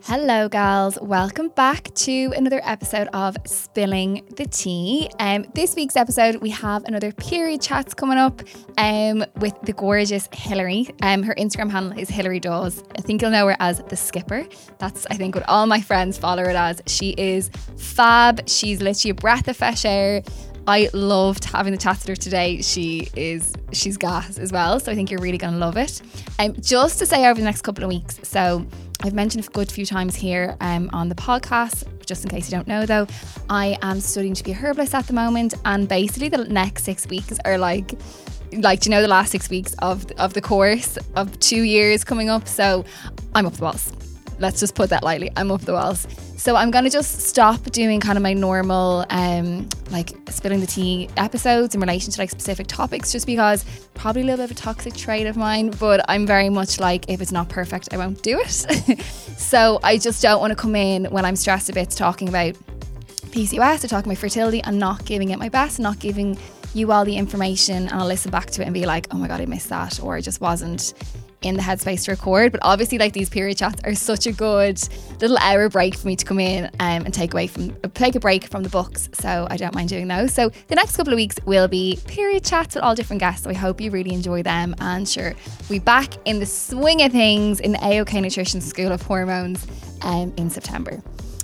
Hello, gals. Welcome back to another episode of Spilling the Tea. This week's episode, we have another period chats coming up with the gorgeous Hilary. Her Instagram handle is Hilary Dawes. I think you'll know her as The Skipper. That's, I think, what all my friends follow her as. She is fab. She's literally a breath of fresh air. I loved having the chats with her today. She's gas as well, so I think you're really going to love it. Just to say over the next couple of weeks, so I've mentioned a good few times here on the podcast, just in case you don't know though, I am studying to be a herbalist at the moment, and basically the next 6 weeks are like you know, the last 6 weeks of the course of 2 years coming up, so I'm up the walls. Let's just put that lightly. I'm up the walls. So I'm going to just stop doing kind of my normal like spilling the tea episodes in relation to like specific topics, just because probably a little bit of a toxic trait of mine, but I'm very much like, if it's not perfect, I won't do it. So I just don't want to come in when I'm stressed a bit talking about PCOS or talking about fertility and not giving it my best, not giving you all the information, and I'll listen back to it and be like, oh my God, I missed that, or I just wasn't in the headspace to record. But obviously, like, these period chats are such a good little hour break for me to come in and take a break from the books, so I don't mind doing those. So the next couple of weeks will be period chats with all different guests, so I hope you really enjoy them. And sure, we'll be back in the swing of things in the AOK Nutrition School of Hormones in September.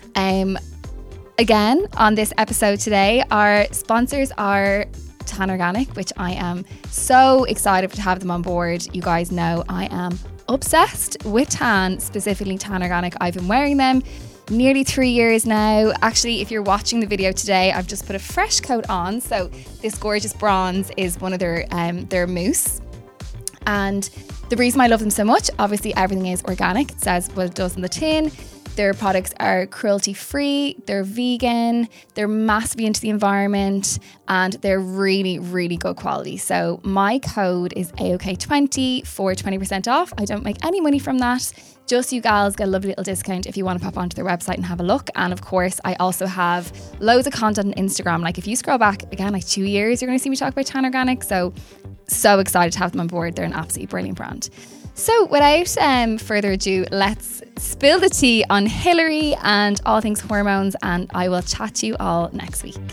Again, on this episode today, our sponsors are Tan Organic, which I am so excited to have them on board. You guys know I am obsessed with tan, specifically Tan Organic. I've been wearing them nearly 3 years now. Actually, if you're watching the video today, I've just put a fresh coat on. So this gorgeous bronze is one of their mousse. And the reason I love them so much, obviously everything is organic. It says what it does on the tin. Their products are cruelty-free, they're vegan, they're massively into the environment, and they're really, really good quality. So my code is AOK20 for 20% off. I don't make any money from that. Just you gals get a lovely little discount if you want to pop onto their website and have a look. And of course, I also have loads of content on Instagram. Like, if you scroll back, again, like 2 years, you're going to see me talk about Tan Organic. So excited to have them on board. They're an absolutely brilliant brand. So without further ado, let's spill the tea on Hilary and all things hormones, and I will chat to you all next week.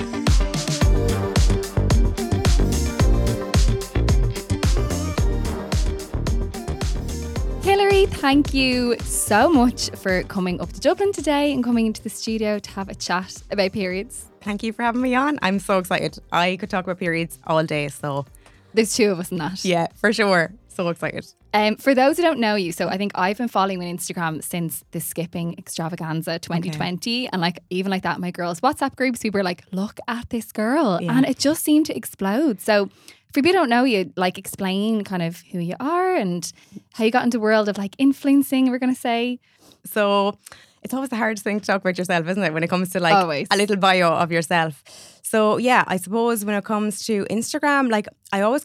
Hilary, thank you so much for coming up to Dublin today and coming into the studio to have a chat about periods. Thank you for having me on. I'm so excited. I could talk about periods all day, so there's two of us in that. Yeah, for sure. So excited. For those who don't know you, so I think I've been following on Instagram since the skipping extravaganza 2020. Okay. And like, even like that, my girls' WhatsApp groups, people were like, look at this girl. Yeah. And it just seemed to explode. So for people who don't know you, like, explain kind of who you are and how you got into the world of like influencing, we're going to say. So it's always the hardest thing to talk about yourself, isn't it? When it comes to like always. A little bio of yourself. So yeah, I suppose when it comes to Instagram, like I always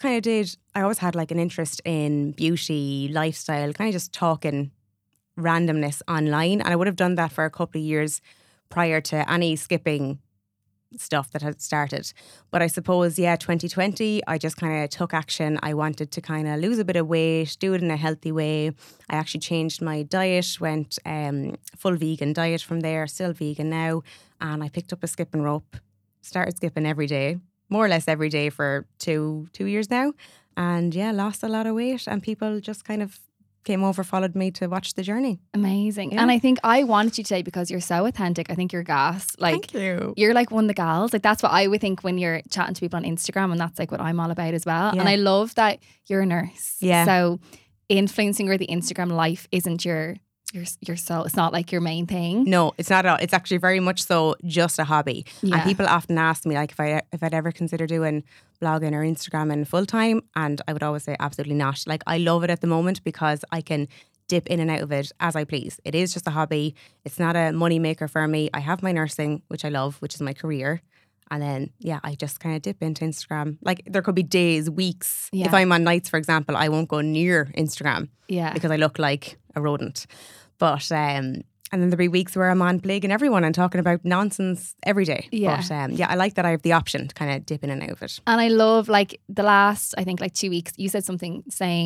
had like an interest in beauty, lifestyle, kind of just talking randomness online. And I would have done that for a couple of years prior to any skipping stuff that had started. But I suppose, yeah, 2020, I just kind of took action. I wanted to kind of lose a bit of weight, do it in a healthy way. I actually changed my diet, went full vegan diet from there, still vegan now. And I picked up a skipping rope, started skipping every day, more or less every day for two years now. And yeah, lost a lot of weight, and people just kind of came over, followed me to watch the journey. Amazing. Yeah. And I think I wanted you today because you're so authentic. I think you're gas. Like, thank you. You're like one of the gals. Like, that's what I would think when you're chatting to people on Instagram, and that's like what I'm all about as well. Yeah. And I love that you're a nurse. Yeah. So influencing or the Instagram life isn't your soul. It's not like your main thing. No, it's not at all. It's actually very much so just a hobby. Yeah. And people often ask me like if I'd ever consider doing blogging or Instagramming full time, and I would always say absolutely not. Like, I love it at the moment because I can dip in and out of it as I please. It is just a hobby. It's not a money maker for me. I have my nursing, which I love, which is my career. And then, yeah, I just kind of dip into Instagram. Like, there could be days, weeks. Yeah. If I'm on nights, for example, I won't go near Instagram. Yeah. Because I look like a rodent. But, and then there'll be weeks where I'm on plaguing everyone and talking about nonsense every day. Yeah. But, yeah, I like that I have the option to kind of dip in and out of it. And I love, like, the last, I think, like 2 weeks, you said something saying,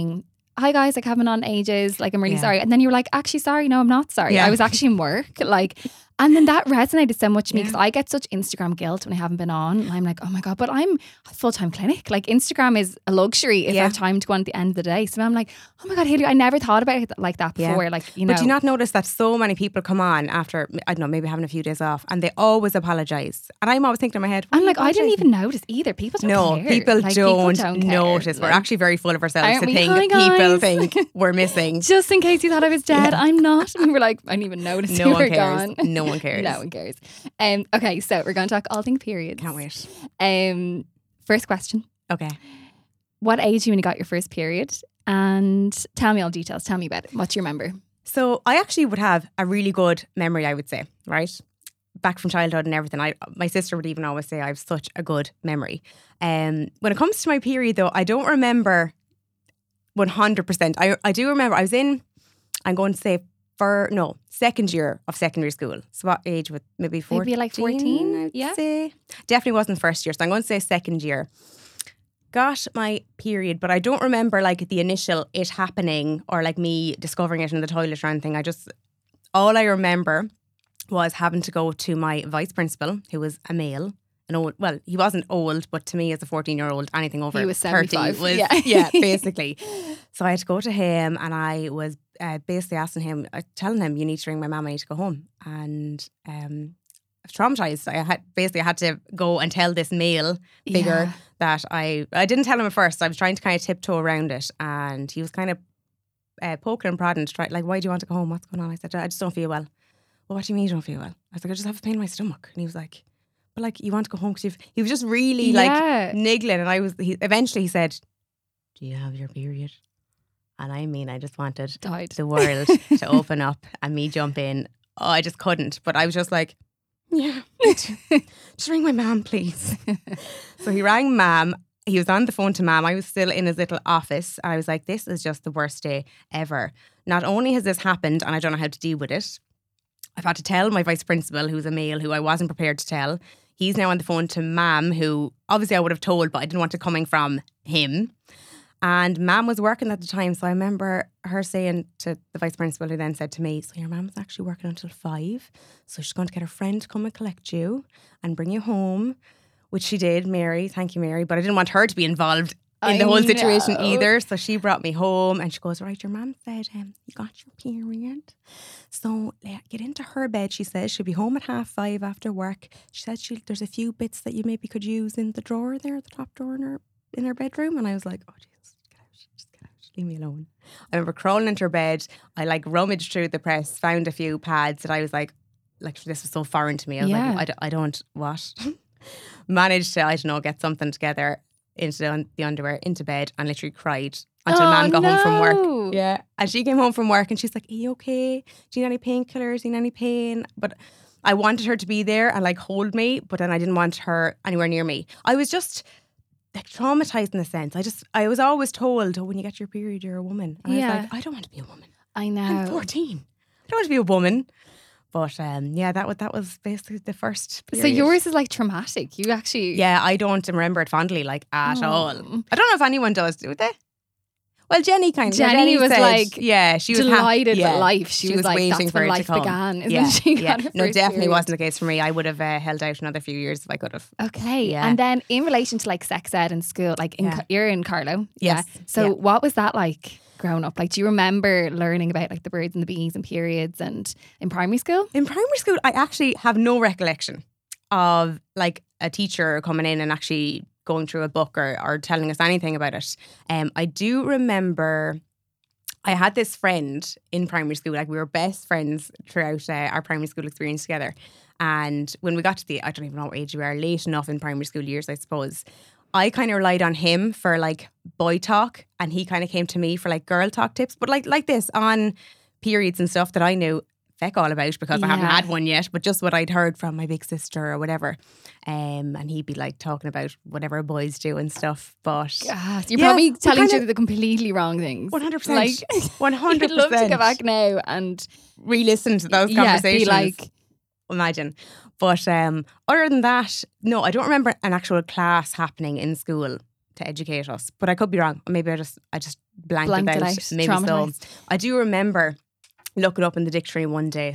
hi guys, like haven't on ages, like I'm really sorry. And then you were like, actually sorry, no, I'm not sorry. I was actually in work. Like, and then that resonated so much to me because I get such Instagram guilt when I haven't been on. And I'm like, oh my God, but I'm a full-time clinic. Like Instagram is a luxury if I have time to go on at the end of the day. So I'm like, oh my God, Hayley, I never thought about it like that before. Like, you know. But do you not notice that so many people come on after, I don't know, maybe having a few days off and they always apologise. And I'm always thinking in my head, I'm like, I didn't even notice either. People don't care. People like, don't care. notice. We're actually very full of ourselves to we? think Hi, people think we're missing. Just in case you thought I was dead, I'm not. And we were like, I didn't even notice you were gone. No one cares. No one cares. Okay, so we're going to talk all things periods. Can't wait. First question. Okay. What age you when you got your first period? And tell me all details. Tell me about it. What do you remember? So I actually would have a really good memory, I would say, right? Back from childhood and everything. My sister would even always say I have such a good memory. When it comes to my period though, I don't remember 100%. I do remember I was in, I'm going to say second year of secondary school. So what age would maybe 14? Maybe like 14? I'd say. Definitely wasn't first year. So I'm going to say second year. Got my period, but I don't remember like the initial it happening or like me discovering it in the toilet or anything. All I remember was having to go to my vice principal, who was a male. He wasn't old, but to me as a 14-year-old, anything over he was 30 was, basically. So I had to go to him and I was basically asking him, telling him, you need to ring my mum, I need to go home. And I was traumatised. I had to go and tell this male figure that I didn't tell him at first. I was trying to kind of tiptoe around it and he was kind of poking and prodding to try, like, why do you want to go home? What's going on? I said, I just don't feel well. Well, what do you mean you don't feel well? I was like, I just have a pain in my stomach. And he was like, but like, you want to go home because he was just really like niggling. And eventually he said, do you have your period? And I mean, I just wanted the world to open up and me jump in. Oh, I just couldn't. But I was just like, yeah, just ring my mum, please. So he rang mum. He was on the phone to mum. I was still in his little office. I was like, this is just the worst day ever. Not only has this happened and I don't know how to deal with it, I've had to tell my vice principal, who's a male, who I wasn't prepared to tell. He's now on the phone to mum, who obviously I would have told, but I didn't want it coming from him. And mum was working at the time. So I remember her saying to the vice principal, who then said to me, so your mum's actually working until 5. So she's going to get her friend to come and collect you and bring you home, which she did, Mary. Thank you, Mary. But I didn't want her to be involved in the whole situation either. So she brought me home and she goes, right, your mum said you got your period. So get into her bed, she says. She'll be home at 5:30 after work. She said there's a few bits that you maybe could use in the drawer there, the top drawer in her bedroom. And I was like, oh, Jesus, just get out. Leave me alone. I remember crawling into her bed. I like rummaged through the press, found a few pads that I was like this was so foreign to me. I was like, I don't, what? Managed to, I don't know, get something together into the underwear, into bed, and literally cried until mum got home from work. Yeah. And she came home from work and she's like, are you okay? Do you need any painkillers? Do you need any pain? But I wanted her to be there and like hold me, but then I didn't want her anywhere near me. I was just like traumatized in a sense. I was always told, when you get your period, you're a woman. And I was like, I don't want to be a woman. I know. I'm 14. I don't want to be a woman. But that was basically the first period. So yours is like traumatic. You actually... Yeah, I don't remember it fondly, like at all. I don't know if anyone does, do they? Well, Jenny kind of. Jenny was said, like, she was delighted with life. She was like, waiting that's for when it life to come. began, isn't she? No, definitely wasn't the case for me. I would have held out another few years if I could have. Okay. Yeah. And then in relation to like sex ed in school, like you're in Carlow. Yes. Yeah. So what was that like growing up? Like, do you remember learning about like the birds and the bees and periods and in primary school? In primary school, I actually have no recollection of like a teacher coming in and actually going through a book or telling us anything about it. I do remember I had this friend in primary school, like we were best friends throughout our primary school experience together. And when we got to I don't even know what age we were, late enough in primary school years, I suppose, I kind of relied on him for like boy talk and he kind of came to me for like girl talk tips. But like this on periods and stuff that I knew feck all about because I haven't had one yet, but just what I'd heard from my big sister or whatever. And he'd be like talking about whatever boys do and stuff. But you're probably telling each other the completely wrong things. 100%. Like 100%. I'd love to go back now and re-listen to those conversations. Be like, imagine. But other than that, no, I don't remember an actual class happening in school to educate us. But I could be wrong. Maybe I just blanked Blanked it out. out, Maybe so. traumatised. I do remember looking up in the dictionary one day.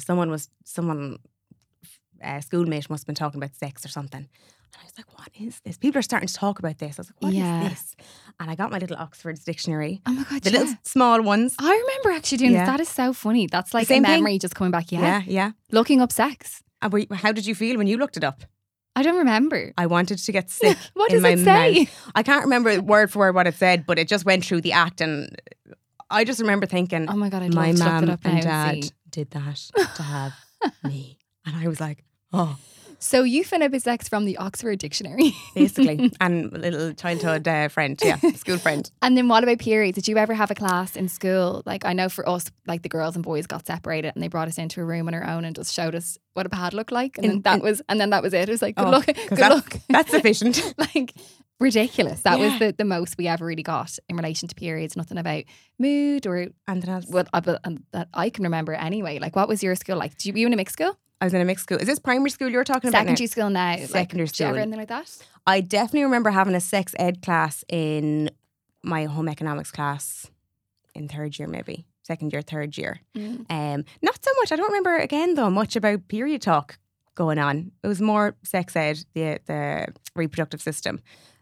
Schoolmate must have been talking about sex or something. And I was like, what is this? People are starting to talk about this. I was like, what is this? And I got my little Oxford's dictionary. Oh my God, The little small ones. I remember actually doing this. That is so funny. That's like a same thing. memory just coming back. Yeah. Looking up sex. And how did you feel when you looked it up? I don't remember. I wanted to get sick. What in does my it say? Mouth. I can't remember word for word what it said, but it just went through the act, and I just remember thinking, Oh my God, I'd my love to look mum it up now and and dad see. did that to have me. And I was like, oh, So you found out about sex from the Oxford Dictionary. basically. And a little childhood friend, school friend. And then what about periods? Did you ever have a class in school? Like I know for us, like the girls and boys got separated and they brought us into a room on our own and just showed us what a pad looked like. And then that was it. It was like, good luck. That's sufficient. Like ridiculous. That was the most we ever really got in relation to periods. Nothing about mood or And else. that I can remember anyway. Like what was your school like? Did you in a mixed school? I was in a mixed school. Is this primary school you're talking about now? Secondary school now. Secondary Did you ever school. anything like that? I definitely remember having a sex ed class in my home economics class in third year, maybe. Second year, third year. Not so much. I don't remember, again, though, much about period talk going on. It was more sex ed, the reproductive system.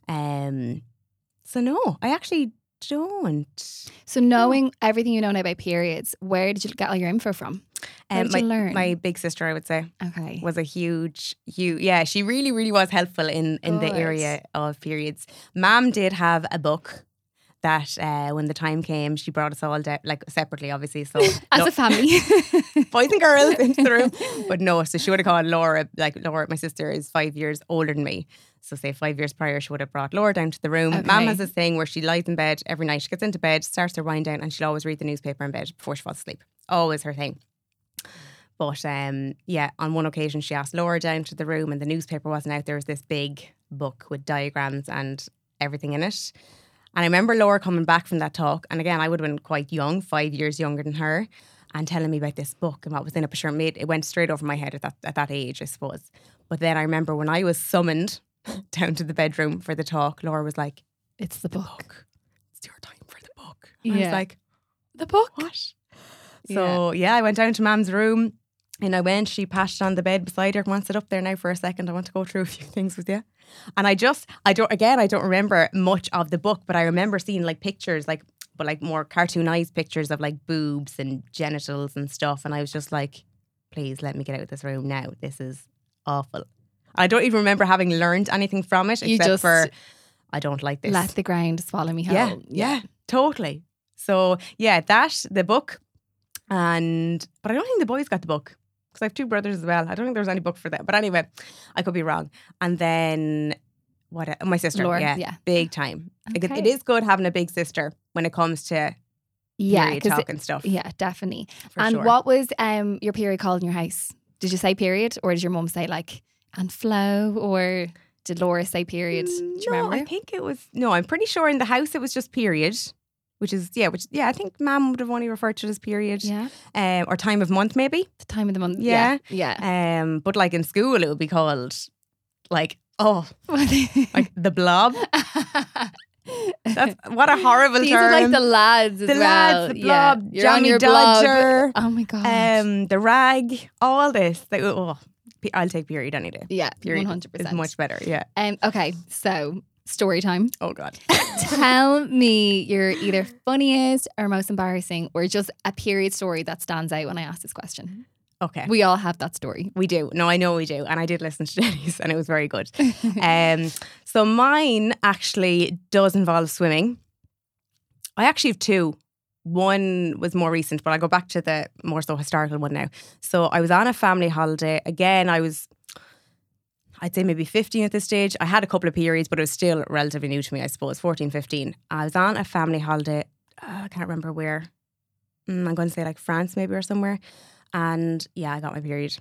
So no, I actually don't. So knowing everything you know now about periods, where did you get all your info from? Where did you learn? My big sister, I would say, Okay. was a huge, she really, really was helpful in the area of periods. Mom did have a book that when the time came, she brought us all down, like separately, obviously. So As a family. boys and girls into the room. But no, so she would have called Laura, my sister is 5 years older than me. So say 5 years prior, she would have brought Laura down to the room. Okay. Mum has this thing where she lies in bed every night. She gets into bed, starts her wind down, and she'll always read the newspaper in bed before she falls asleep. Always her thing. But on one occasion she asked Laura down to the room and the newspaper wasn't out. There was this big book with diagrams and everything in it. And I remember Laura coming back from that talk, and again, I would have been quite young, 5 years younger than her, and telling me about this book and what was in it. But sure, it went straight over my head at that age, I suppose. But then I remember when I was summoned down to the bedroom for the talk, Laura was like, It's the book. It's your time for the book. And I was like, the book? what? So I went down to Mam's room. And I went, she passed on the bed beside her. Come on, sit up there now for a second. I want to go through a few things with you. And I don't remember much of the book, but I remember seeing like pictures, but more cartoonized pictures of like boobs and genitals and stuff. And I was just like, please let me get out of this room now. This is awful. I don't even remember having learned anything from it, except for I don't like this. Let the ground swallow me whole. Yeah, totally. So the book. But I don't think the boys got the book. Because I have two brothers as well. I don't think there was any book for that. But anyway, I could be wrong. And then, my sister. Laura, big time. Okay. It is good having a big sister when it comes to period talk and stuff. Yeah, definitely. For sure. What was your period called in your house? Did you say period? Or did your mum say and flow? Or did Laura say period? Do you remember? I think it was, I'm pretty sure in the house it was just period. Which I think Mum would have only referred to it as period. Yeah. Or time of month, maybe. The time of the month. Yeah. Yeah. But in school, it would be called like the blob. That's what a horrible These term. are like the lads as well. The blob, You're on Johnny your Dodger. blob. Oh my God. The rag, all this. I'll take period any day. Yeah, period 100%. is much better. Yeah. Okay, so story time. Oh God. Tell me your either funniest or most embarrassing or just a period story that stands out when I ask this question. Okay. We all have that story. We do. No, I know we do. And I did listen to Jenny's and it was very good. So mine actually does involve swimming. I actually have two. One was more recent, but I'll go back to the more so historical one now. So I was on a family holiday. Again, I'd say maybe 15 at this stage. I had a couple of periods, but it was still relatively new to me, I suppose, 14, 15. I was on a family holiday. I can't remember where. I'm going to say France maybe or somewhere. And I got my period.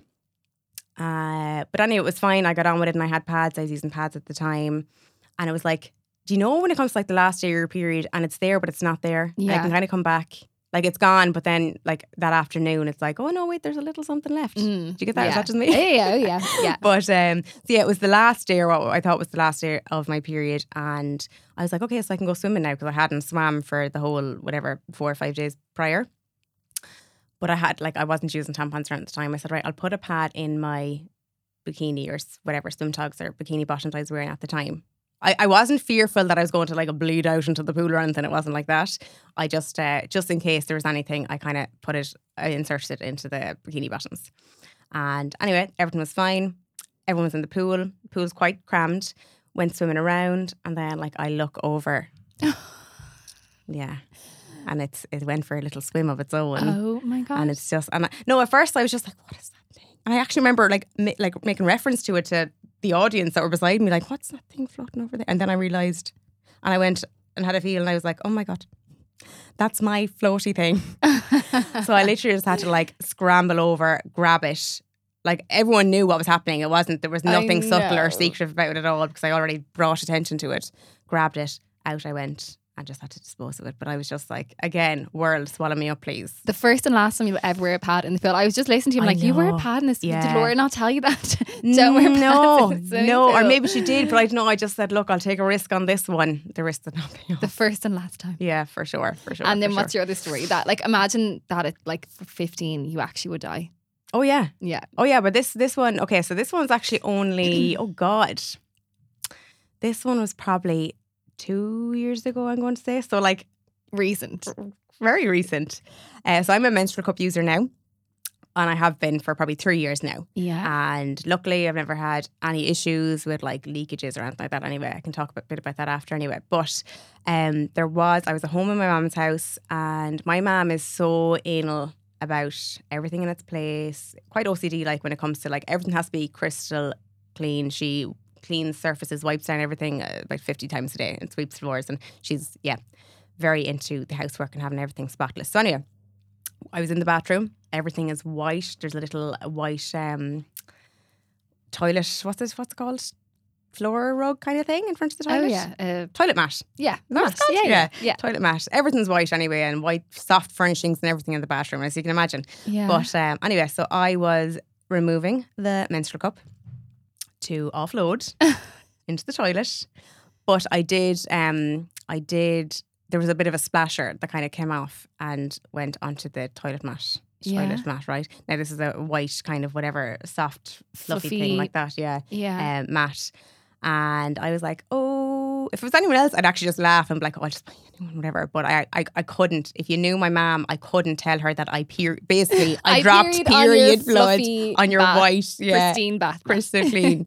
But anyway, it was fine. I got on with it and I had pads. I was using pads at the time. And it was like, do you know when it comes to the last day of your period and it's there, but it's not there? Yeah. I can kind of come back Like it's gone, but then like that afternoon, it's like, oh no, wait, there's a little something left. Do you get that? Is that just me? Yeah. But so yeah, it was the last day, or what I thought was the last day of my period, and I was like, okay, so I can go swimming now because I hadn't swam for the whole 4 or 5 days prior. But I wasn't using tampons around the time. I said, right, I'll put a pad in my bikini or whatever swim togs or bikini bottoms I was wearing at the time. I wasn't fearful that I was going to like bleed out into the pool or anything. It wasn't like that. I just in case there was anything, I inserted it into the bikini bottoms. And anyway, everything was fine. Everyone was in the pool. The pool was quite crammed. Went swimming around, and then like I look over. Yeah. And it went for a little swim of its own. Oh my God. And it's just, at first I was just like, what is that thing? And I actually remember like making reference to it to the audience that were beside me, like, what's that thing floating over there? And then I realised, and I went and had a feel, and I was like, oh my God, that's my floaty thing. So I literally just had to like scramble over, grab it. Like everyone knew what was happening. There was nothing subtle or secretive about it at all because I already brought attention to it. Grabbed it, out I went. And just had to dispose of it. But I was just like, again, world, swallow me up, please. The first and last time you'll ever wear a pad in the pool. I was just listening to him like, you wear a pad in this. Did Laura not tell you that? Don't wear pads. No, or maybe she did, but I don't know. I just said, look, I'll take a risk on this one. The risk of not being the first and last time. Yeah, for sure. And then what's your other story? That like, imagine that at like 15, you actually would die. Oh yeah. Yeah. Oh yeah, but this one, okay, so this one's actually only, oh God. This one was probably 2 years ago, I'm going to say. So like recent. Very recent. So I'm a menstrual cup user now. And I have been for probably 3 years now. Yeah. And luckily I've never had any issues with like leakages or anything like that anyway. I can talk a bit about that after anyway. But I was at home in my mum's house, and my mum is so anal about everything in its place. Quite OCD like when it comes to like everything has to be crystal clean. She cleans surfaces, wipes down everything about 50 times a day and sweeps floors. And she's, very into the housework and having everything spotless. So anyway, I was in the bathroom. Everything is white. There's a little white toilet, what's it called? Floor rug kind of thing in front of the toilet. Oh yeah. Toilet mat. Yeah. Mat. Yeah. Toilet mat. Everything's white anyway, and white soft furnishings and everything in the bathroom, as you can imagine. Yeah. But anyway, so I was removing the menstrual cup to offload into the toilet, but I did there was a bit of a splasher that kind of came off and went onto the toilet mat, right? Now this is a white kind of whatever soft fluffy thing like that, mat. And I was like, oh, if it was anyone else, I'd actually just laugh and be like, oh, I'll just buy anyone, whatever. But I couldn't. If you knew my mom, I couldn't tell her that I dropped period blood on your white, pristine bath, crystal clean.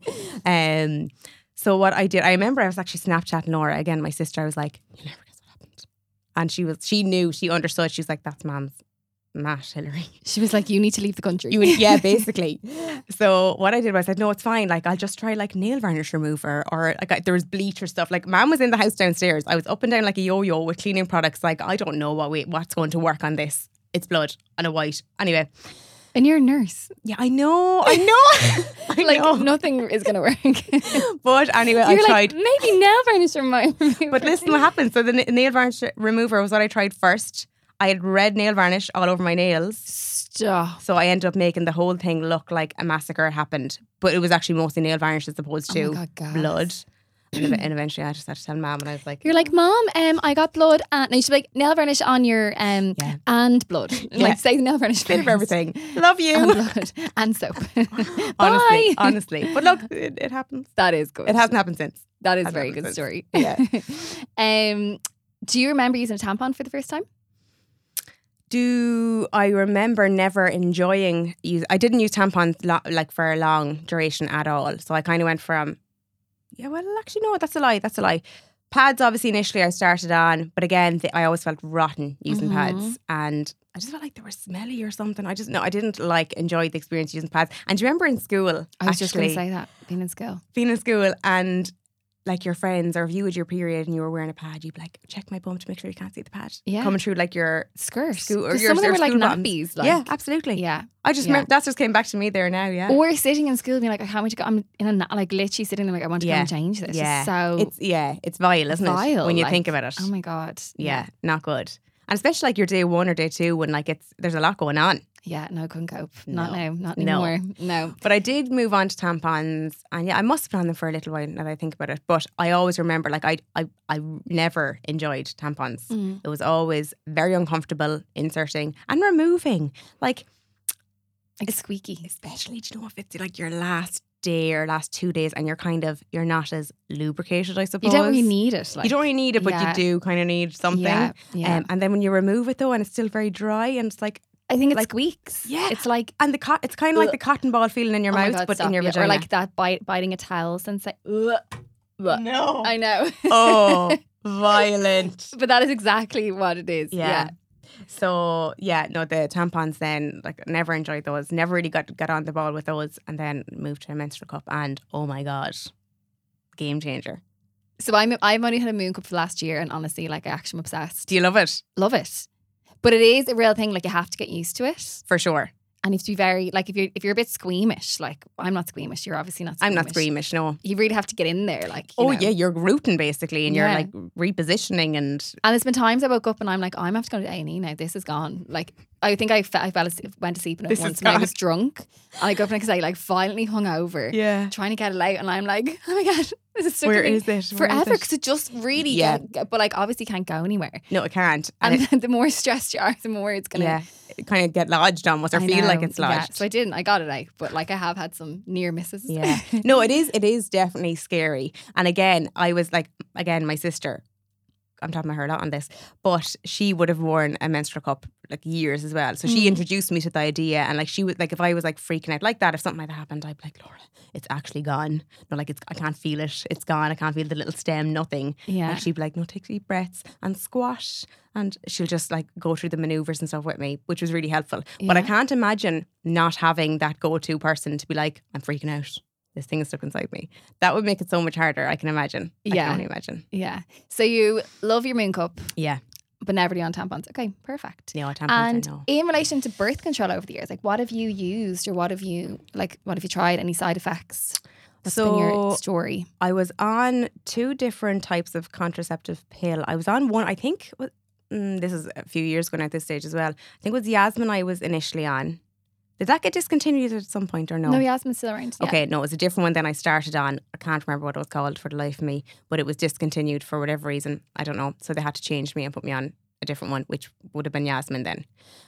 So what I did, I remember I was actually Snapchatting Laura again, my sister. I was like, you'll never guess what happened. And she knew, she understood. She was like, that's Mom's mat, Hilary. She was like, you need to leave the country. Yeah, basically. So what I did was I said, no, it's fine. Like, I'll just try like nail varnish remover, or like there was bleach or stuff. Like, Mom was in the house downstairs. I was up and down like a yo-yo with cleaning products. Like, I don't know what's going to work on this. It's blood on a white. Anyway. And you're a nurse. Yeah, I know. Like, nothing is going to work. But anyway, I tried. Maybe nail varnish remover. But listen what happened. So the nail varnish remover was what I tried first. I had red nail varnish all over my nails. Stop. So I ended up making the whole thing look like a massacre happened. But it was actually mostly nail varnish as opposed to blood. And eventually I just had to tell Mom, and I was like, you're like, Mom, I got blood, and you should be like, nail varnish on your and blood. Like, say nail varnish bit of everything. Love you. And blood and soap. Honestly. But look, it happens. That is good. It hasn't happened since. That is a very good story. Yeah. Do you remember using a tampon for the first time? Do I remember never enjoying I didn't use tampons like for a long duration at all. So I kind of went from, actually no, that's a lie. Pads, obviously, initially I started on, but again, I always felt rotten using pads, and I just felt like they were smelly or something. I didn't like enjoy the experience using pads. And do you remember in school? I was just going to say that, being in school, and like your friends, or if you had your period and you were wearing a pad, you'd be like, check my bum to make sure you can't see the pad. Yeah. Coming through like your skirt. Or your, some of them were like bottoms. nappies. Like. Yeah, absolutely. Yeah. I just remember, that just came back to me there now, yeah. Or sitting in school being like, I can't wait to go. I'm in a, like literally sitting there like, I want to go and change this. Yeah. So it's vile, isn't it? When you think about it. Oh my God. Yeah, not good. And especially like your day 1 or day 2 when like there's a lot going on. Yeah, no, couldn't cope. Not No. now, not No. anymore. No. But I did move on to tampons, and yeah, I must have been on them for a little while now that I think about it. But I always remember, like, I never enjoyed tampons. It was always very uncomfortable inserting and removing. Like Squeaky. especially, do you know, if it's like your last day or last 2 days and you're not as lubricated, I suppose. You don't really need it. Like, You don't really need it, but yeah. you do kind of need something. Yeah. And then when you remove it though, and it's still very dry, and it's like, I think it like- squeaks. Yeah. It's like, and it's kind of like the cotton ball feeling in your oh my mouth, God, but stop. in your Yeah, vagina. or like that biting a towel since no. I know. Oh, violent. But that is exactly what it is. Yeah. So yeah, no, the tampons then, like, never enjoyed those. Never really got on the ball with those, and then moved to a menstrual cup, and oh my God, game changer. So I've only had a moon cup for last year, and honestly, like, I actually am obsessed. Do you love it? Love it. But it is a real thing. Like, you have to get used to it, For sure. and you have to be very, like, if you're a bit squeamish, like, I'm not squeamish. You're obviously not. I'm not squeamish, no. You really have to get in there, like. You know. Yeah, you're rooting basically, and Yeah. you're like repositioning, and And there's been times I woke up and I'm like, I'm have to go to A&E now. This is gone. Like, I think I went to sleep in it This is once when I gone. was drunk, and I go up because I like violently hung over, yeah. trying to get it out, and I'm like, oh my God, this is stuck Where in me is it? Where is forever, it? because it just really, Yeah. but like obviously can't go anywhere. No, it can't. And it, the more stressed you are, the more it's gonna. yeah, it kind of get lodged almost, or I feel like know, it's lodged. Yeah. So I didn't. I got it out, but like I have had some near misses. Yeah. No, it is definitely scary. And again, I was like, my sister, I'm talking about her a lot on this, but she would have worn a menstrual cup like years as well. So she introduced me to the idea, and like she would, like, if I was like freaking out like that, if something like that happened, I'd be like, Laura, it's actually gone. No, like, I can't feel it. It's gone. I can't feel the little stem, nothing. Yeah. Like, she'd be like, no, take deep breaths and squash. And she'll just like go through the maneuvers and stuff with me, which was really helpful. But I Yeah. can't imagine not having that go-to person to be like, I'm freaking out. This thing is stuck inside me. That would make it so much harder, I can imagine. I Yeah. can only imagine. Yeah. So you love your moon cup, Yeah. but never do on tampons. Okay, perfect. No, tampons, And I know. in relation to birth control over the years, like, what have you used, or what have you tried? Any side effects? What's been your story? I was on 2 different types of contraceptive pill. I was on one, I think, this is a few years ago now at this stage as well. I think it was Yasmin I was initially on. Did that get discontinued at some point or no? No, Yasmin's still around. Yeah. Okay, no, it was a different one than I started on. I can't remember what it was called for the life of me, but it was discontinued for whatever reason. I don't know. So they had to change me and put me on a different one, which would have been Yasmin then.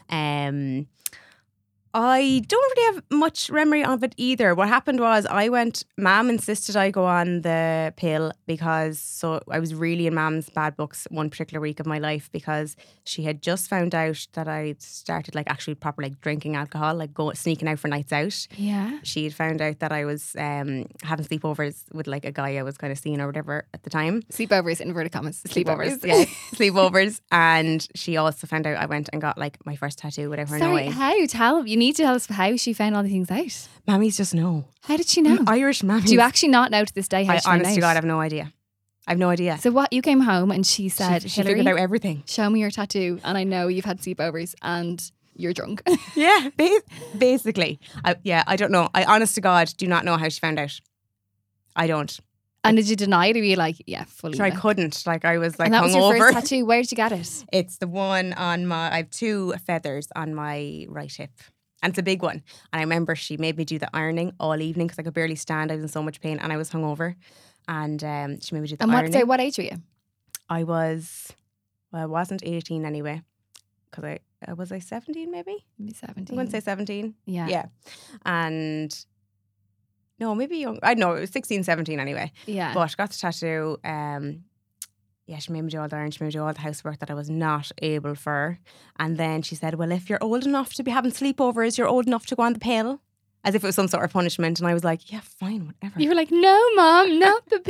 I don't really have much memory of it either. What happened was Mum insisted I go on the pill because I was really in Mum's bad books one particular week of my life, because she had just found out that I'd started like actually proper like drinking alcohol, like sneaking out for nights out. Yeah. She had found out that I was having sleepovers with like a guy I was kind of seeing or whatever at the time. Sleepovers, inverted commas. Sleepovers. Yeah, sleepovers. And she also found out I went and got like my first tattoo without her Sorry, knowing. you need to tell us how she found all the things out. Mammies just know. How did she know? Irish mammies. Do you actually not know to this day how I she found honest to out? God, I have no idea. I have no idea. So what, you came home and she said, she Hillary, figured out everything. show me your tattoo, and I know you've had sleepovers and you're drunk. Yeah, basically. I don't know. I honest to God do not know how she found out. I don't. And did you deny it, or were you like, yeah, fully? So I like- couldn't. Like, I was like And that was your hungover. first tattoo. Where did you get it? It's the one on I have 2 feathers on my right hip. And it's a big one. And I remember she made me do the ironing all evening because I could barely stand. I was in so much pain and I was hungover. And she made me do the And ironing. what age were you? I wasn't 18 anyway. Because was I 17 maybe? Maybe I 17. wouldn't say 17. Yeah. Yeah. And no, maybe young. I know it was 16, 17 anyway. Yeah. But got the tattoo. She made me do all the iron. She made me do all the housework that I was not able for. And then she said, well, if you're old enough to be having sleepovers, you're old enough to go on the pill. As if it was some sort of punishment. And I was like, yeah, fine, whatever. You were like, no, Mom, not the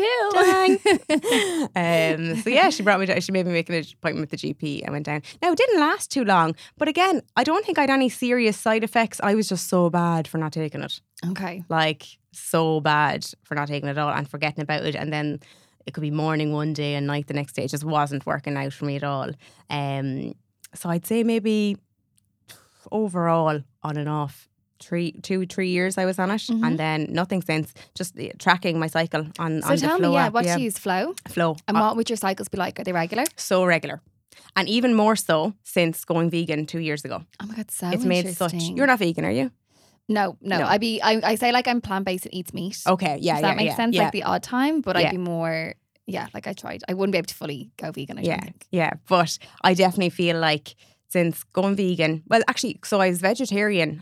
pill. So yeah, she brought me down. She made me make an appointment with the GP. I went down. Now, it didn't last too long. But again, I don't think I had any serious side effects. I was just so bad for not taking it. Okay. Like, so bad for not taking it at all and forgetting about it. And then it could be morning one day and night the next day. It just wasn't working out for me at all. So I'd say maybe overall, on and off, 3 years I was on it. And then nothing since. Just tracking my cycle on So the tell Flow me, app. what do you use? Flow? Flow. And what would your cycles be like? Are they regular? So regular. And even more so since going vegan 2 years ago. Oh my God, so It's made such... interesting. You're not vegan, are you? No. No. I say like I'm plant-based and eats meat. Okay, yeah, Does yeah, that make sense? yeah. Like the odd time, but Yeah. I'd be more, like I tried. I wouldn't be able to fully go vegan, I don't think. Yeah, but I definitely feel like since going vegan, well, actually, so I was vegetarian.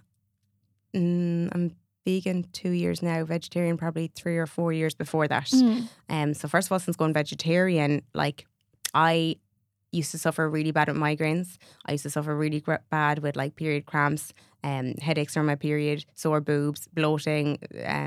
I'm vegan 2 years now, vegetarian probably 3 or 4 years before that. So first of all, since going vegetarian, like I used to suffer really bad with migraines. I used to suffer really bad with like period cramps, headaches during my period, sore boobs, bloating,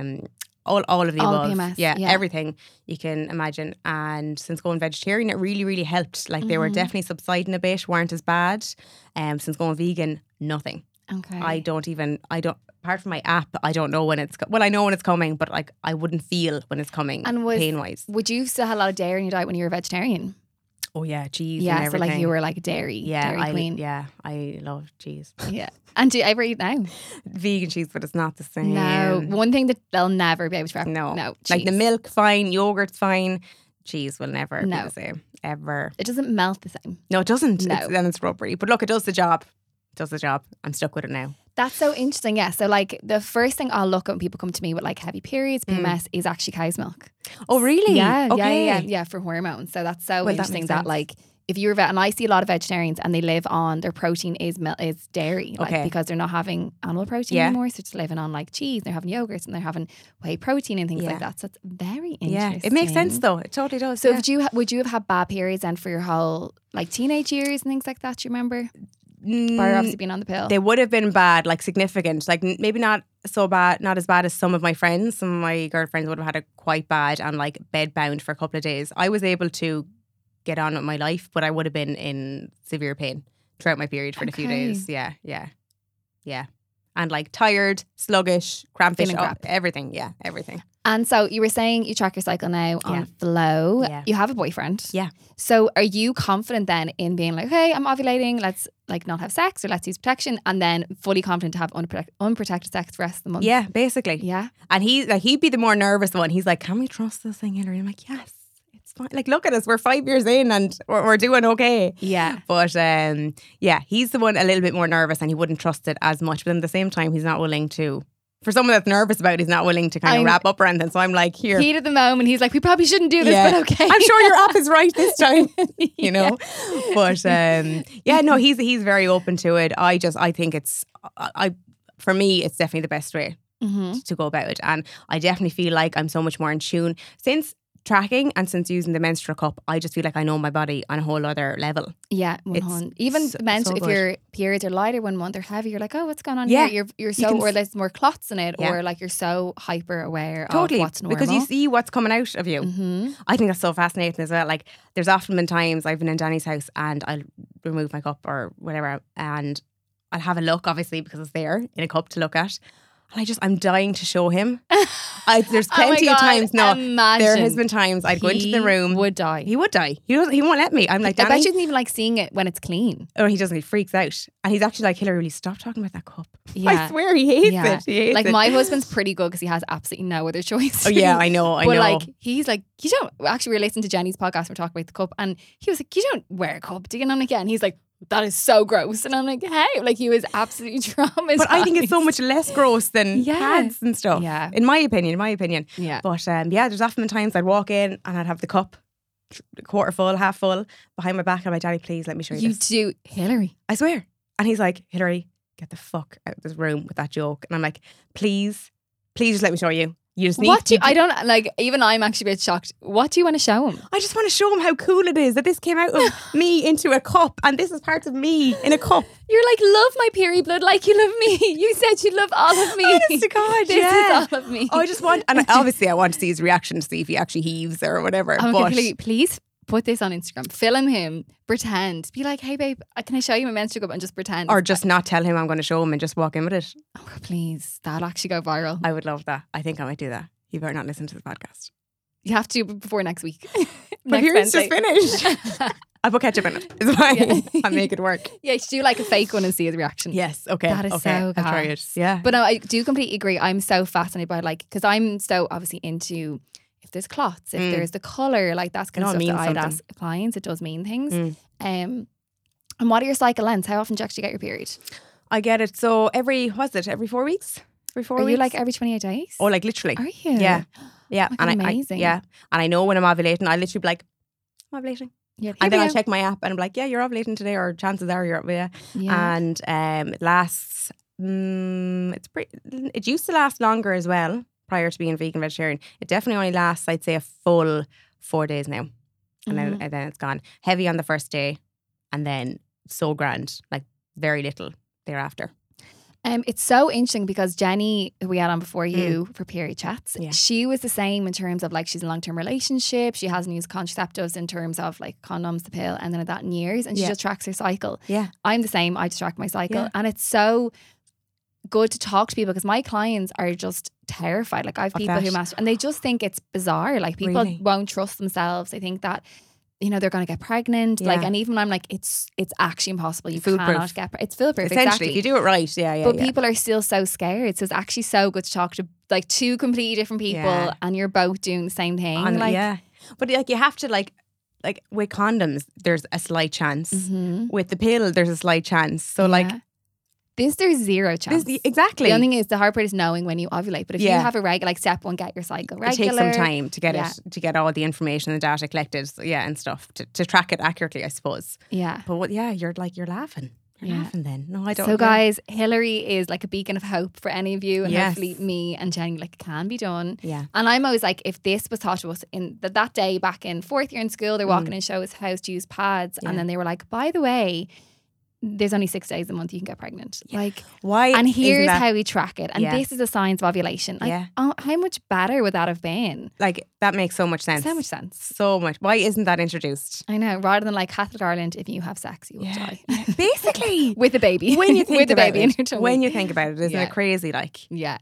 all of the All above. PMS, Yeah, yeah. everything you can imagine. And since going vegetarian, it really, really helped. Like they were definitely subsiding a bit, weren't as bad. Since going vegan, nothing. Okay. I don't, apart from my app, I don't know when it's, well, I know when it's coming, but like I wouldn't feel when it's coming pain-wise. Would you still have a lot of dairy in your diet when you were a vegetarian? Oh yeah, cheese and Yeah, so everything. like you were like dairy queen. Yeah, I love cheese. Yeah. And do you ever eat now? Vegan cheese, but it's not the same. No. One thing that they'll never be able to No. No. Like the cheese. milk, fine. Yogurt's fine. Cheese will never be No. the same. Ever. It doesn't melt the same. No, it doesn't. No. Then it's rubbery. But look, it does the job. It does the job. I'm stuck with it now. That's so interesting. Yeah. So like the first thing I'll look at when people come to me with like heavy periods, PMS, is actually cow's milk. Oh, really? Yeah. Okay. Yeah. For hormones. So that's so Well, that interesting makes that sense. like if you're and I see a lot of vegetarians and they live on their protein is dairy, like Okay. because they're not having animal protein Yeah. anymore, so it's living on like cheese. They're having yogurts and they're having whey protein and things Yeah. like that. So it's very interesting. Yeah, it makes sense though. It totally does. So yeah. would you have had bad periods then for your whole like teenage years and things like that? Do you remember? Bar obviously being on the pill. They would have been bad, like significant, like maybe not so bad, not as bad as some of my friends. Some of my girlfriends would have had it quite bad and like bedbound for a couple of days. I was able to get on with my life, but I would have been in severe pain throughout my period for the few Okay. days. Yeah. And like tired, sluggish, crampish, Feeling crap. everything. Yeah, everything. And so you were saying you track your cycle now on Yeah. Flow. Yeah. You have a boyfriend. Yeah. So are you confident then in being like, hey, I'm ovulating, let's like not have sex or let's use protection, and then fully confident to have unprotected sex the rest of the month? Yeah, basically. Yeah. And he'd be the more nervous one. He's like, can we trust this thing, Hillary? I'm like, yes, it's fine. Like, look at us. We're 5 years in and we're doing okay. Yeah. But yeah, he's the one a little bit more nervous and he wouldn't trust it as much. But at the same time, he's not willing to, for someone that's nervous about it, he's not willing to kind of wrap up or anything. So I'm like, here. Heat of the moment, he's like, we probably shouldn't do this, Yeah. but okay. I'm sure your app is right this time, you know. But yeah, no, he's very open to it. I think it's for me, it's definitely the best way to go about it, and I definitely feel like I'm so much more in tune since tracking and since using the menstrual cup. I just feel like I know my body on a whole other level. Yeah, 100. Even so if good. your periods are lighter 1 month or heavy, you're like, oh, what's going on Yeah. here? You're You so, can or there's more clots in it, Yeah. or like you're so hyper aware Totally, of what's normal. because you see what's coming out of you. Mm-hmm. I think that's so fascinating as well. Like, there's often been times I've been in Danny's house and I'll remove my cup or whatever, and I'll have a look, obviously, because it's there in a cup to look at. And I'm dying to show him. There's plenty of times. No, there has been times I'd go into the room. Would die. He would die. He won't let me. I'm like, I Danny. bet you didn't even like seeing it when it's clean. Or he doesn't. He freaks out, and he's actually like, Hillary, will you stop talking about that cup? Yeah. I swear he hates Yeah. it. He hates Like it. my husband's pretty good because he has absolutely no other choice. Oh yeah, I know. But like he's like, you don't actually. We were listening to Jenny's podcast. We're talking about the cup, and he was like, you don't wear a cup, do you? And I'm like, yeah. And he's like, that is so gross. And I'm like, hey, like he was absolutely traumatized. But I think it's so much less gross than Yeah. pads and stuff. Yeah. In my opinion. Yeah. But yeah, there's often been times I'd walk in and I'd have the cup quarter full, half full behind my back, and I'm like, Daddy, please let me show you You this. do, Hillary. I swear. And he's like, Hillary, get the fuck out of this room with that joke. And I'm like, please just let me show you. You just need What do you, to. I don't like. Even I'm actually a bit shocked. What do you want to show him? I just want to show him how cool it is that this came out of me into a cup, and this is part of me in a cup. You're like, love my period blood like you love me. You said you love all of me. Honest to God, this yeah. is all of me. I just want, and obviously I want to see his reaction to see if he actually heaves or whatever. Okay, But please put this on Instagram. Film him. Pretend. Be like, hey babe, can I show you my menstrual cup? And just pretend. or just not tell him I'm going to show him and just walk in with it. Oh, please. That'll actually go viral. I would love that. I think I might do that. You better not listen to the podcast. You have to before next week. But here it's just finished. I put ketchup in it. It's fine. Yeah. I'll make it work. Yeah, you should do like a fake one and see his reaction. Yes. Okay. That is okay. so I'll try it. gas. Yeah. But no, I do completely agree. I'm so fascinated by like, because I'm so obviously into if there's clots, if there's the colour, like that's kind It of all stuff that means I'd something. ask clients. It does mean things. And what are your cycle lengths? How often do you actually get your period? I get it. So every 4 weeks? Every 4 Are weeks? you like every 28 days? Oh, like literally. Are you? Yeah. Yeah. Oh my God, and amazing. yeah. And I know when I'm ovulating, I literally be like, I'm ovulating. Yeah. And then I check my app and I'm like, yeah, you're ovulating today, or chances are you're, yeah. And it lasts, it used to last longer as well prior to being vegan vegetarian. It definitely only lasts, I'd say, a full 4 days now. And then it's gone. Heavy on the first day and then so grand, like very little thereafter. It's so interesting because Jenny, who we had on before you for period chats, she was the same in terms of like she's in a long-term relationship. She hasn't used contraceptives in terms of like condoms, the pill, and then that in years. And she just tracks her cycle. Yeah. I'm the same. I just track my cycle. And it's so good to talk to people because my clients are just terrified. Like I have people who master and they just think it's bizarre. Like people won't trust themselves. They think that, you know, they're going to get pregnant. Like, and even I'm like, it's actually impossible. You cannot get it's foolproof. Essentially, exactly. if you do it right, But people are still so scared. So it's actually so good to talk to like two completely different people, and you're both doing the same thing. But like you have to like with condoms, there's a slight chance. With the pill, there's a slight chance. So like. There's zero chance. Exactly. The only thing is the hard part is knowing when you ovulate. But if you have a regular, like step one, get your cycle regular. It takes some time to get it, to get all the information and data collected, and stuff to track it accurately, I suppose. Yeah. But you're laughing. You're laughing then. No, I don't. So guys, Hilary is like a beacon of hope for any of you, and hopefully me and Jenny, like, it can be done. Yeah. And I'm always like, if this was taught to us in that day back in 4th year in school, they're walking in show us how to use pads, and then they were like, by the way, there's only 6 days a month you can get pregnant. Like, why? And here's how we track it. And this is a science of ovulation. Like, how much better would that have been? Like, that makes so much sense. So much sense. So much. Why isn't that introduced? I know. Rather than like Catholic Ireland, if you have sex, you will die. Basically. With a baby. When you think with about a baby it. in your tummy. When you think about it, isn't it crazy? Like, yeah.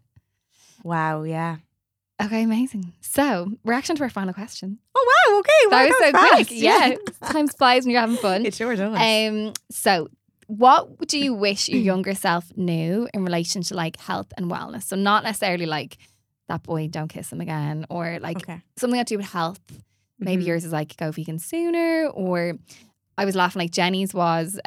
Wow, yeah. Okay, amazing. So, we're actually to our final question. Oh, wow, okay. That was so fast. quick. Yeah. Time flies when you're having fun. It sure does. So, what do you wish your younger self knew in relation to like health and wellness? So not necessarily like that boy, don't kiss him again, or like something to do with health. Maybe yours is like go vegan sooner, or I was laughing like Jenny's was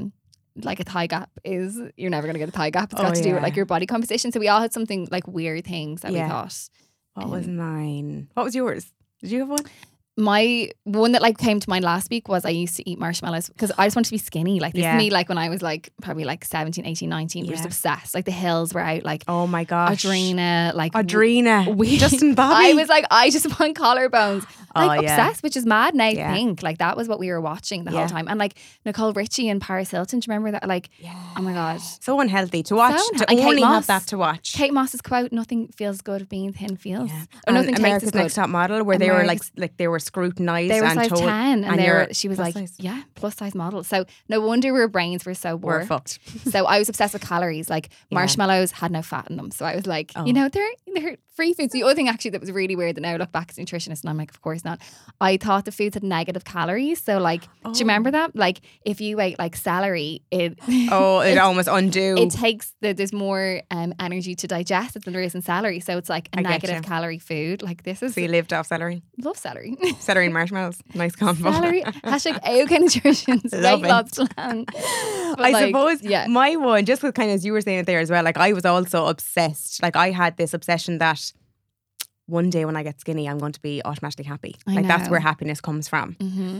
like a thigh gap is you're never gonna get a thigh gap. It's got to do with like your body composition. So we all had something like weird things that we thought. What was mine? What was yours? Did you have one? My one that like came to mind last week was I used to eat marshmallows because I just wanted to be skinny. Like this is me like when I was like probably like 17, 18, 19. We were just obsessed. Like the hills were out. Like oh my gosh. Adrena. We Justin Bobby. I was like, I just want collarbones. Like obsessed, which is mad now to think. Like that was what we were watching the whole time. And like Nicole Richie and Paris Hilton, do you remember that? Like oh my God. So unhealthy to watch. To and only Kate have Moss. that to watch. Kate Moss's quote, nothing feels good being thin feels. Yeah. Or nothing America's tastes Next Top Model where they were like they were scrutinized. They were and size told, 10 and she was like, size. plus size model. So no wonder our brains were so poor. We're fucked. So I was obsessed with calories. Like marshmallows had no fat in them. So I was like, you know, they're free foods. The other thing actually that was really weird that now I look back as a nutritionist and I'm like, of course not. I thought the foods had negative calories. So like, do you remember that? Like if you ate like celery, it almost undo. It takes there's more energy to digest it than there is in celery. So it's like a negative calorie food. Like this is. So you lived off celery? Love celery. Celery and marshmallows. Nice combo. Celery. Hashtag AOK Nutrition's weight loss plan. I suppose my one, just with kind of as you were saying it there as well, like I was also obsessed. Like I had this obsession that one day when I get skinny, I'm going to be automatically happy. Like that's where happiness comes from.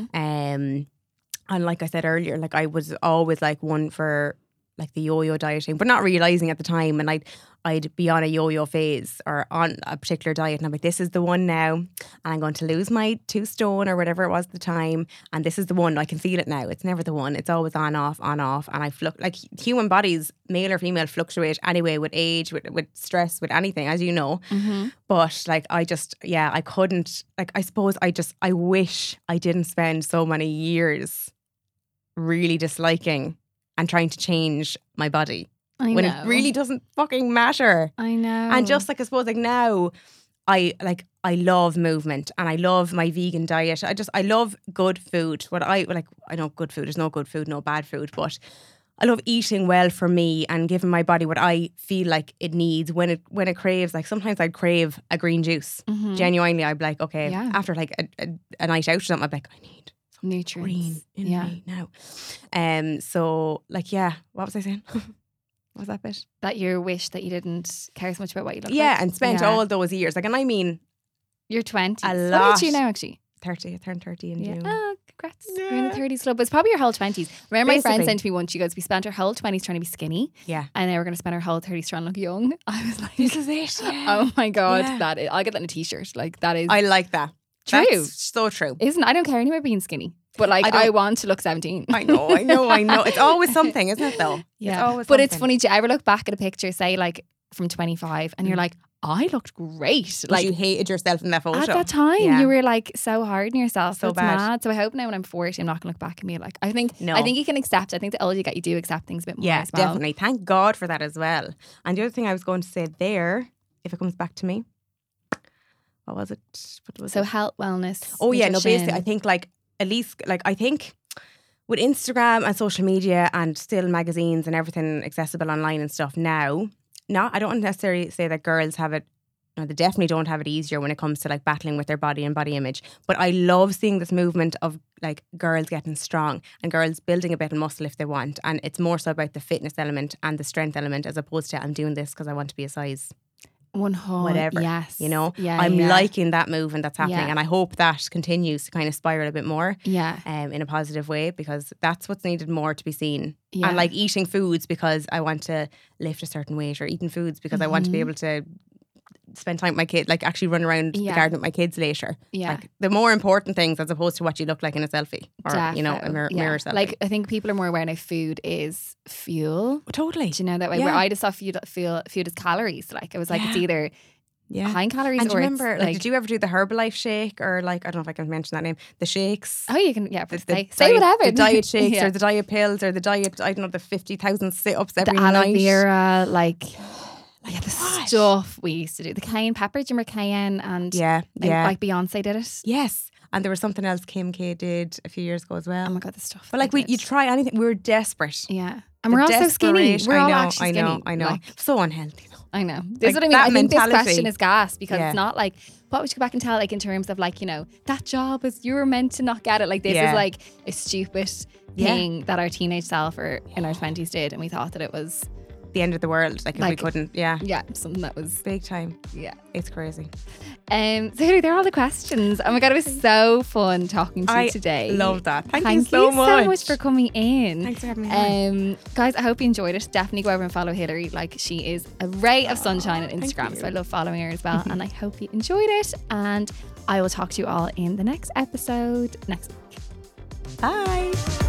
And like I said earlier, like I was always like one for like the yo-yo dieting, but not realising at the time. And I'd be on a yo-yo phase or on a particular diet and I'm like, this is the one now and I'm going to lose my 2 stone or whatever it was at the time and this is the one. I can feel it now. It's never the one. It's always on off and I like human bodies, male or female, fluctuate anyway with age, with stress, with anything, as you know. But like I couldn't, like I suppose I wish I didn't spend so many years really disliking and trying to change my body. When it really doesn't fucking matter. I know. And just like I suppose like now I love movement and I love my vegan diet. I love good food. I know good food, there's no good food, no bad food, but I love eating well for me and giving my body what I feel like it needs when it craves. Like sometimes I'd crave a green juice. Genuinely, I'd be like, okay, after like a night out or something, I'd be like, I need nutrients. green in me now. So like, yeah, what was I saying? What was that bit? That you wish that you didn't care so much about what you look like. Yeah, and spent all those years. Like, and I mean, your 20s. a What lot. age are you now, actually? 30. I turned 30 in Yeah. June. Oh, congrats. Yeah. You're in the 30s club. It's probably your whole 20s. Remember my friend Basically. said to me once, she goes, we spent our whole 20s trying to be skinny. Yeah. And now we're going to spend our whole 30s trying to look young. I was like, This is it. Yeah. oh my God. Yeah. I'll get that in a t-shirt. Like, that is I like that. true. That's so true. I don't care anymore being skinny. But like, I I want to look 17. I know. It's always something, isn't it though? Yeah. It's always But it's something. funny, do you ever look back at a picture, say like from 25, and you're like, I looked great. But Like, you hated yourself in that photo. at that time, Yeah. you were like so hard on yourself. So It's bad. mad. So I hope now when I'm 40, I'm not going to look back and be like, I think No. you can accept. I think the older you get, you do accept things a bit more Yeah, as well. definitely. Thank God for that as well. And the other thing I was going to say there, if it comes back to me, what was it? What was So it? health, wellness. Oh yeah, no, basically nutrition. I think like at least like I think with Instagram and social media and still magazines and everything accessible online and stuff now, I don't necessarily say that girls have it. No, they definitely don't have it easier when it comes to like battling with their body and body image. But I love seeing this movement of like girls getting strong and girls building a bit of muscle if they want. And it's more so about the fitness element and the strength element as opposed to I'm doing this because I want to be a size 100. whatever. Yes. You know, Yeah. I'm yeah. liking that movement that's happening. Yeah. And I hope that continues to kind of spiral a bit more. Yeah. In a positive way because that's what's needed more to be seen. Yeah. And like eating foods because I want to lift a certain weight or eating foods because I want to be able to spend time with my kid, like actually run around the Yeah. garden with my kids later. Yeah. Like the more important things as opposed to what you look like in a selfie or, you know, a mirror selfie. Like, I think people are more aware now food is fuel. Totally. Do you know that way? Yeah. Where I just saw food as calories. Like, it was like, it's either Yeah. high in calories And do or you remember, it's like, did you ever do the Herbalife shake or like, I don't know if I can mention that name, the shakes? Oh, you can, yeah, The say diet- whatever. The diet shakes Yeah. or the diet pills or the diet, I don't know, the 50,000 sit-ups every the aloe night. vera, like the what? stuff we used to do. The cayenne pepper, do you remember cayenne? And Yeah, yeah. like Beyonce did it. Yes. And there was something else Kim K did a few years ago as well. Oh my God, the stuff. But like they did. you try anything, we were desperate. Yeah. And we're all so skinny. Desperation. We're all I know, actually I know, skinny. I know. Like, So unhealthy. I know. This is Like what I mean. that I think this mentality. question is gas because Yeah. it's not like, what would you go back and tell, like, in terms of, like, you know, that job is, you were meant to not get it. Like, this Yeah. is like a stupid thing that our teenage self or in our 20s did. And we thought that it was, The end of the world. Like if we Like- couldn't. Yeah. something that was, Big time. yeah. It's crazy. So they're all the questions. Oh my God, it was so fun talking to you I today. love that. Thank Thank you so much. so much for coming in. Thanks for having me on. Guys, I hope you enjoyed it. Definitely go over and follow Hilary. Like, she is a ray of sunshine on Instagram. you. So I love following her as well. And I hope you enjoyed it. And I will talk to you all in the next episode next week. Bye.